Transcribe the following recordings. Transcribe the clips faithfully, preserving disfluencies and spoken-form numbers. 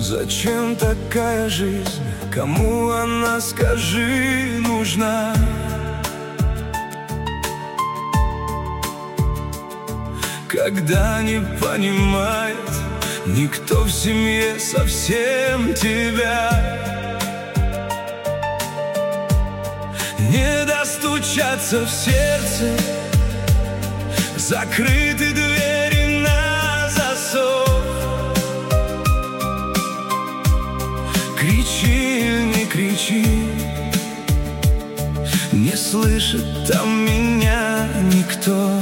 Зачем такая жизнь? Кому она, скажи, нужна? Когда не понимает никто в семье совсем тебя, не достучаться в сердце, закрыты двери на засов. Кричи или не кричи, не слышит там меня никто.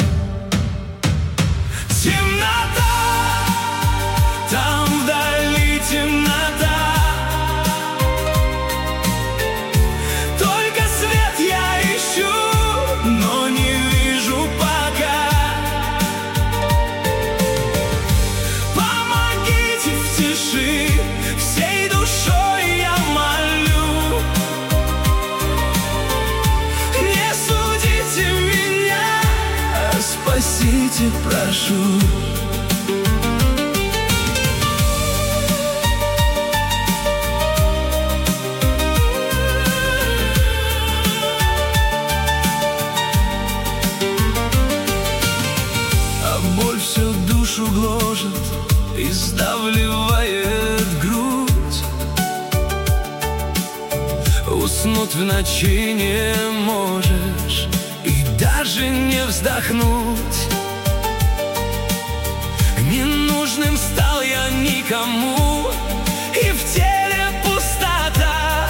Темнота, там вдали темнота, только свет я ищу, но не вижу пока. Помогите в тиши, всей душой я молю. Не судите меня, спасите, прошу. Боль всю душу гложет и сдавливает грудь. Уснуть в ночи не можешь и даже не вздохнуть. Ненужным стал я никому, и в теле пустота,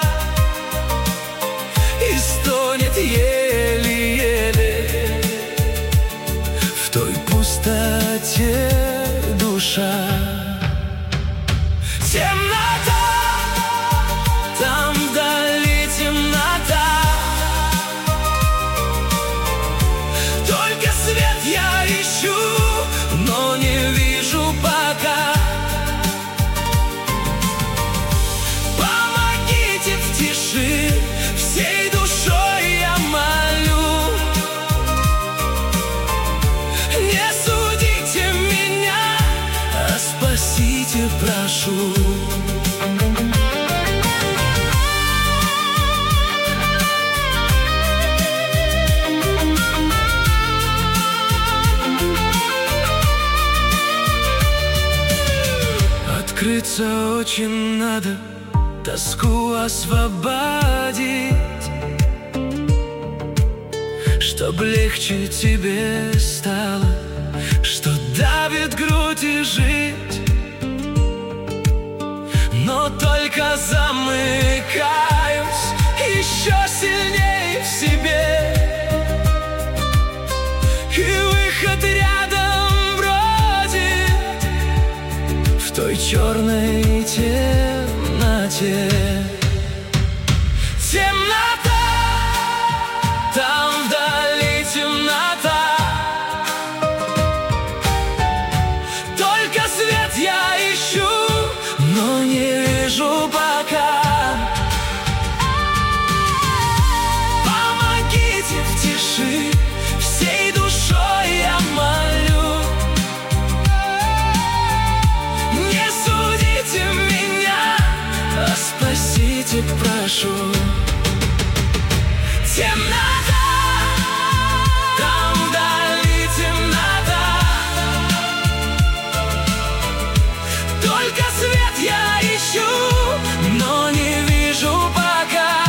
и стонет еле-еле в той пустоте душа. Темнота, там вдали темнота, только свет я ищу, но не вижу пока. Помогите в тиши, всей душой я молю. Не судите меня, а спасите, прошу. Открыться очень надо, тоску освободить, чтоб легче тебе стало, что давит грудь и жить. Но только замыкаюсь еще сильнее в себе, и выход рядом бродит в той черной темноте. Темнота, там вдали темнота, только свет я ищу, но не вижу пока. Помогите в тиши, всей душой я молю. Не судите меня, а спасите, прошу. Темнота, там вдали темнота, только свет я ищу, но не вижу пока.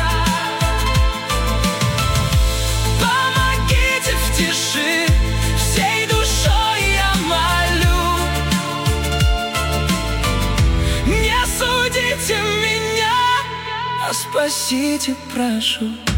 Помогите в тиши, всей душой я молю. Не судите меня, а спасите, прошу.